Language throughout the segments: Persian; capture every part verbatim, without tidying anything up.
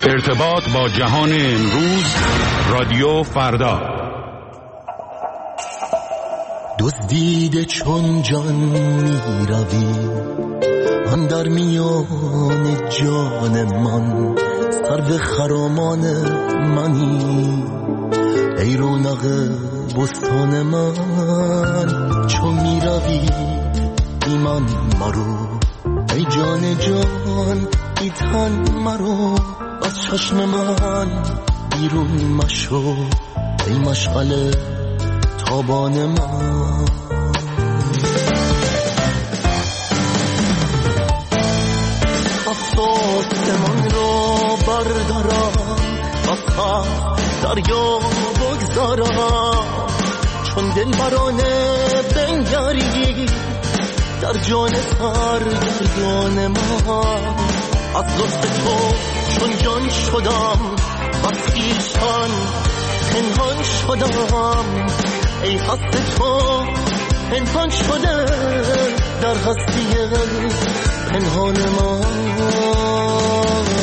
ارتباط با جهان امروز، رادیو فردا. دزدیده چون جان می روی، آن در میان جان من، سرو خرامان منی، ای رونق بستان من. چون می روی ایمان مرو، ای جان جان ای تن مرو، از چشم من بیرون مشو، ای مشعل تابان من. آسمان رو بردارم، از دریا بگذارم، چون دل برانه بنگری در جان سرگردان من. از لطف تو چون جان شدم، از خویشتن پنهان شدم، ای هست تو پنهان شده در هستی پنهان من.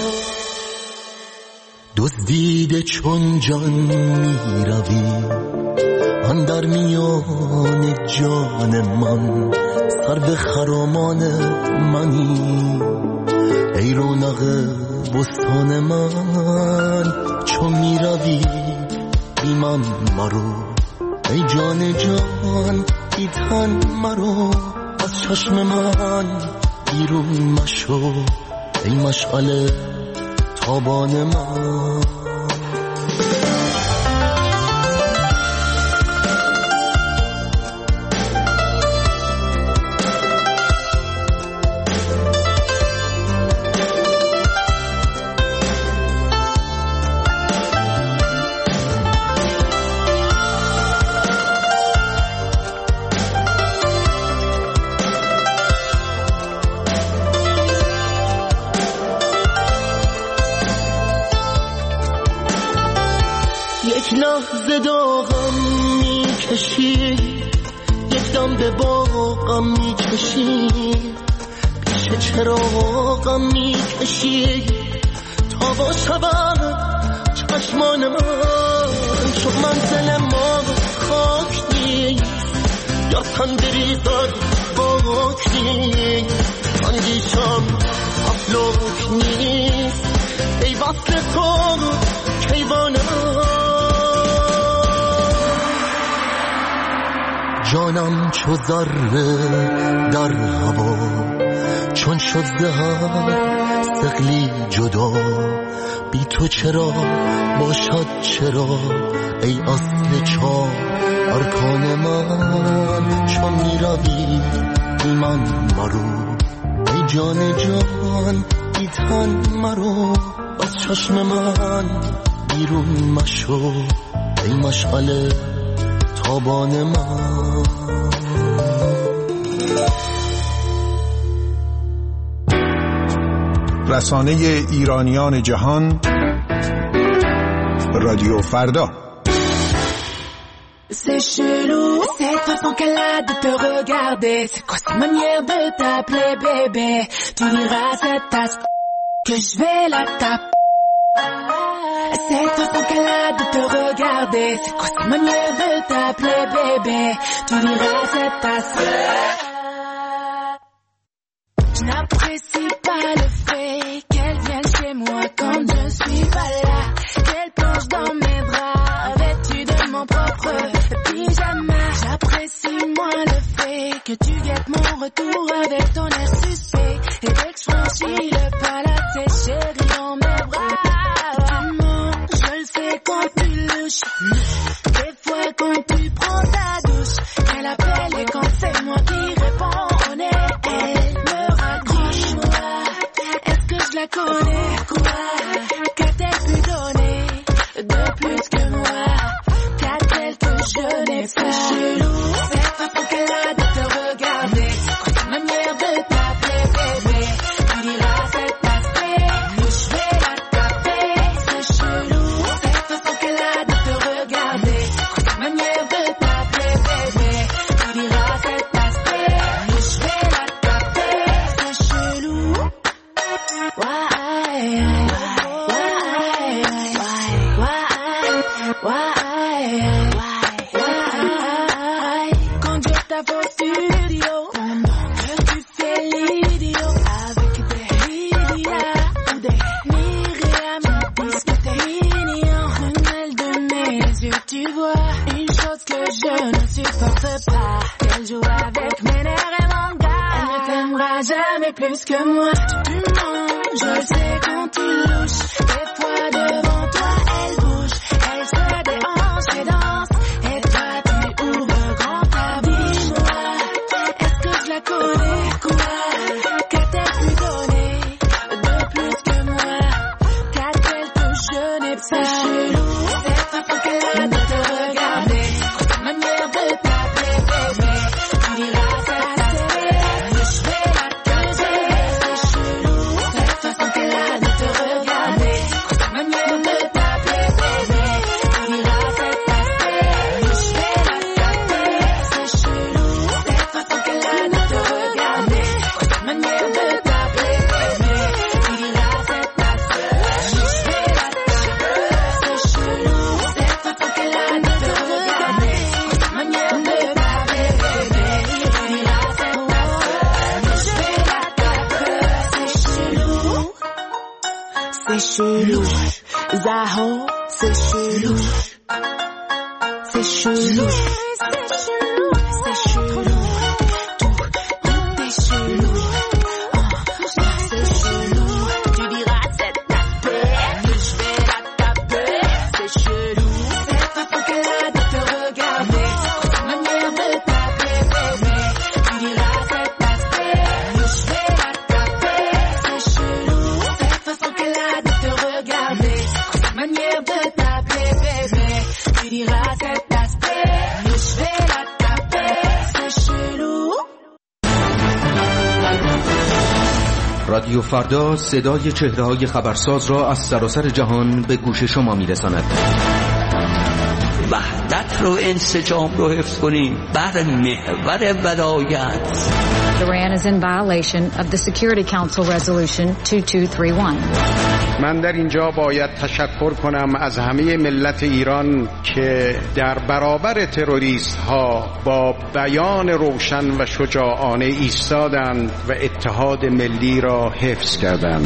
دزدیده چون جان می روی، آن در میان جان من، سرو خرامان منی، ای رونق بستان من. چون می روی بی من مرو، ای جان جان ای تن مرو، از چشم من بیرون مشو، ای مشعل تابان من. یک لحظه داغم میکشی، یک دم به باغم میکشی، پیش چراغم میکشی، تا با شبم چشمان من، چون منزل ما خاک نیست، یا تن بریزد باک نیست، اندیشم افلاک نیست، ای وصل تو کیوانم. جانم چو ذره در هوا، چون شد زهر ثقلی جدا، بی تو چرا باشد چرا، ای اصل چار ارکان من. چون می روی ایمان مرو، ای جان جان ای تن مرو، از چشم من بیرون مشو، ای مشعل تابان من. رسانه ایرانیان جهان، رادیو فردا. C'est chelou, cette façon qu'elle a de te regarder. C'est quoi cette manière de t'appeler bébé? Tu diras à cette tasse que je vais la taper. Cette façon qu'elle a de te regarder. C'est quoi cette manière de t'appeler bébé? Tu diras à cette tasse. Je n'apprécie pas le fait qu'elle vienne chez moi quand je suis pas là, qu'elle plonge dans mes draps vêtue de mon propre pyjama. J'apprécie moins le fait que tu guettes mon retour avec ton air suspect, et dès que je franchis le palace, chérie dans mes bras. Tu mens, je le sais quand tu louches, des fois quand tu prends ta douche, elle appelle et quand c'est moi qui réponds, on est elle me raccroche. Moi, est-ce que je la connais? Quoi? Qu'a-t-elle pu donner de plus que moi? Qu'a-t-elle que je n'ai pas? C'est chelou, cette façon qu'elle a de te regarder. C'est quoi ta manière de t'appeler bébé? Tu diras cet aspect, je vais la taper. C'est chelou, cette façon qu'elle a de te regarder. C'est quoi ta manière de t'appeler bébé? Tu diras cet aspect, je vais la taper. C'est chelou, why, why, plus que moi. Tu mens, je le sais quand tu louches. Des fois devant toi elle bouge, elle se déhanche et danse. Et toi tu ouvres grand ta bouche. Est-ce que je la connais? Quoi? Qu'a-t-elle pu donner de plus que moi? Qu'a-t-elle touché? Je n'ai pas. C'est chelou, cette façon qu'elle a de te regarder, cette manière de t'appeler bébé. Tu diras c'est assez, mais je vais la creuser. C'est chelou, cette façon qu'elle a de te regarder, cette manière de t'appeler bébé. Tu diras c'est assez, mais je vais la taper. C'est chelou, cette façon qu'elle a de te regarder, cette manière de t'appeler bébé. Tu diras c'est assez, mais je vais la taper. C'est chelou, cette façon qu'elle a de te regarder, cette manière de t'appeler bébé. Tu diras c'est assez, mais je vais la taper. C'est chelou, c'est chelou. Zaho, c'est chelou, c'est chelou, c'est chelou, c'est chelou. Tout, tout est chelou. C'est chelou, tu diras c'est tapé, mais je vais la taper. C'est chelou, cette façon qu'elle a de te regarder, cette manière de t'appeler bébé. Tu diras c'est tapé, mais je vais la taper. C'est chelou, cette façon qu'elle a de te regarder, cette manière de t'appeler bébé. Tu diras c'est tapé, mais je vais la taper. C'est chelou. رادیو فردا صدای چهره‌های خبرساز را از سراسر جهان به گوش شما می‌رساند. وحدت رو، انسجام رو حفظ کنیم بر محور ولایت. Iran is in violation of the Security Council Resolution two two three one. من در اینجا باید تشکر کنم از همه ملت ایران که در برابر تروریست ها با بیان روشن و شجاعانه ایستادند و اتحاد ملی را حفظ کردند.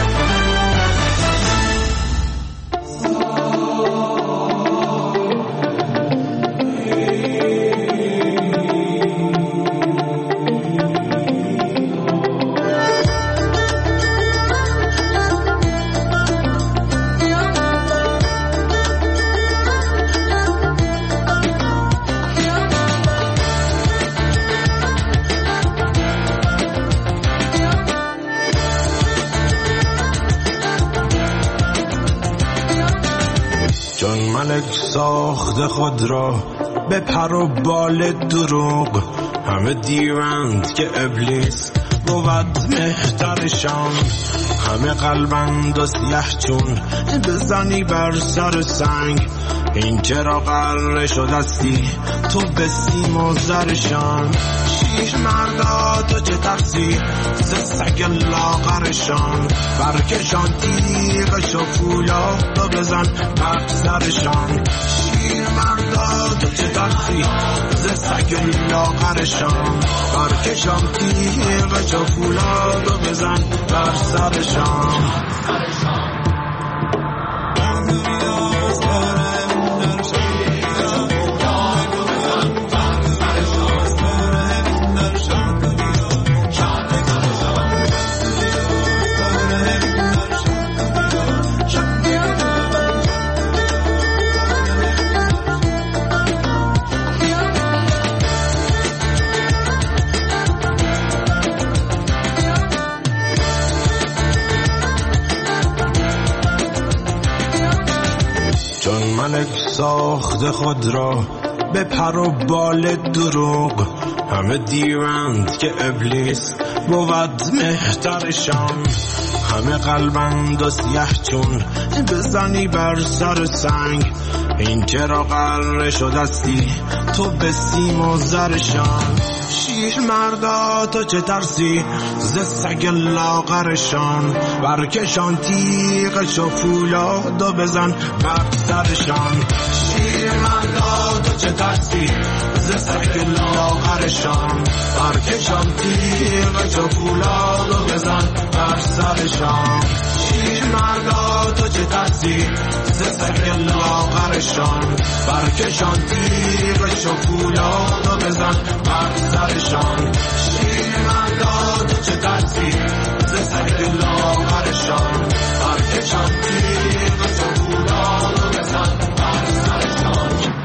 ساخت خود را به پر و بال دروغ، همه دیوند که ابلیس بود مهترشان، همه قلبند و سیه چون بزنی بر سر سنگ، این چرا قره شدستی تو به سیم و زرشان. شیر مردا تو چه ترسی ز سگ لاغرشان، برکشان تیغش و فولاد و بزن بر سرشان. شیر مردا تو چه ترسی ز سگ لاغرشان، برکشان تیغش و فولاد و بزن بر سرشان. ساخت خود را به پر و بال دروغ، همه دیوند که ابلیس بود مهترشان، همه قلبند و سیه چون بزنی بر سر سنگ، این چرا قره شدستی تو به سیم و زرشان. شیر مردا تو چه ترسی ز سگ لاغرشان، برکشان تیغش و فولاد و بزن بر سرشان. شیر مردا تو چه ترسی ز سگ لاغرشان، برکشان تیغش و فولاد و بزن بر سرشان. شیر مردا تو چه ترسی ز سگ لاغرشان برکشان تیغش و فولادو بزن بر سرشان شیر من داد تو چه ترسی ز سگ لاغرشان برکشان تیغش و فولادو بزن بر سرشان.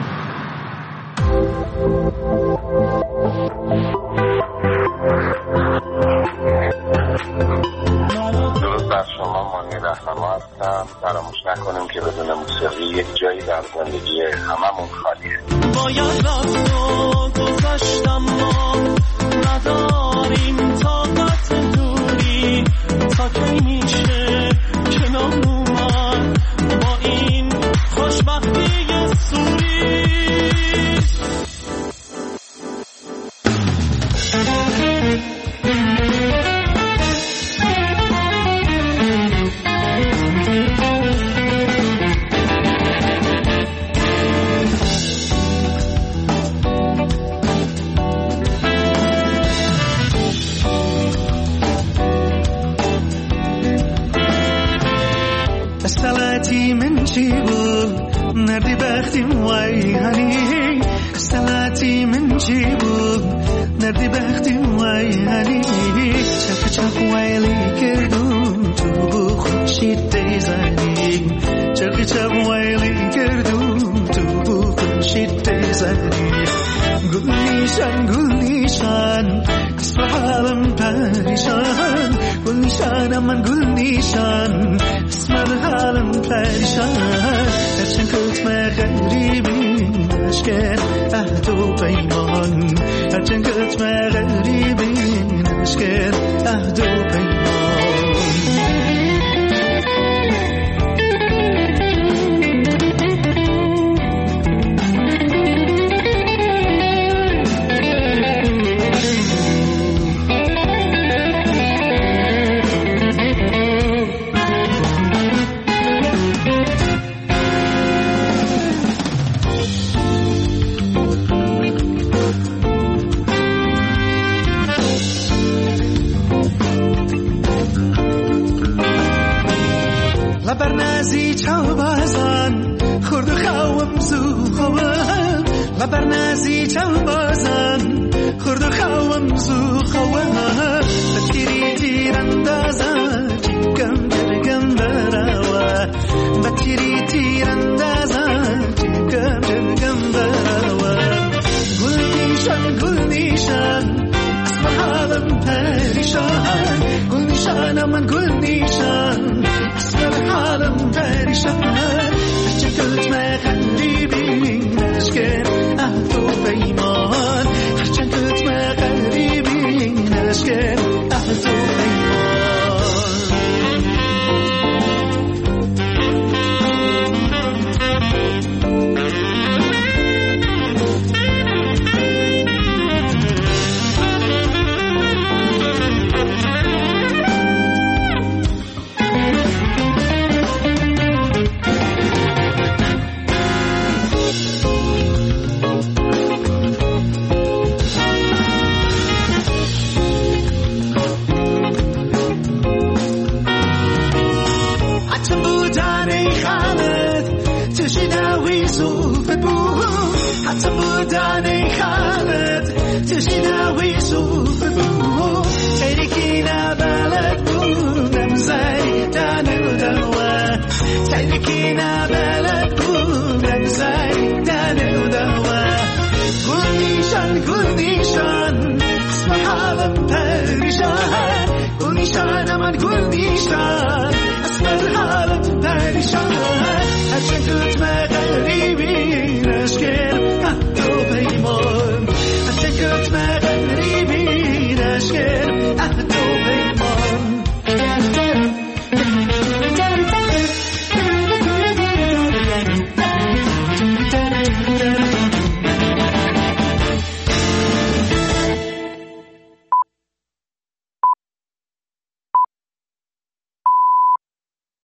درود بر شما، مانی رهنما هستم. فراموش نکنیم که بدون موسیقی یک جایی در زندگی هممون خالیه. باید رفت و گذاشتم ما نداریم طاقت دوری تا کی میشه کنار اومد با این خوشبختی سوری. سلاتي من جيبو نردي بختم واي هني سلاتي من جيبو نردي بختم واي هني شاف شاف وايلي كردون تو خوشيت تيزاني شاف شاف وايلي كردون تو خوشيت تيزاني قل نيشان قل نيشان اسم حالم پریشان قل نيشان من قل نيشان من حالم پریشان هرچند کت مغریبی نشکن عهد و پیمان هرچند کت مغریبی نشکن عهد و پیمان. لبرنازی چاو بازان خورد خوام زو خوام لبرنازی چاو بازان خورد خوام زو خوام بتیری تیراندازا چیکم درگم براوا بتیری تیراندازا چیکم درگم براوا گل نیشان گل نیشان اسم حالم پریشان گل نیشان من گل نیشان حالم پریشان هرچند کت مغریبی نشکن عهد و پیمان هرچند کت مغریبی نشکن عهد و پیمان. حتی بودن خالد تشناوی صوف بو تریکی نبلد بودم زیدن و دوا تریکی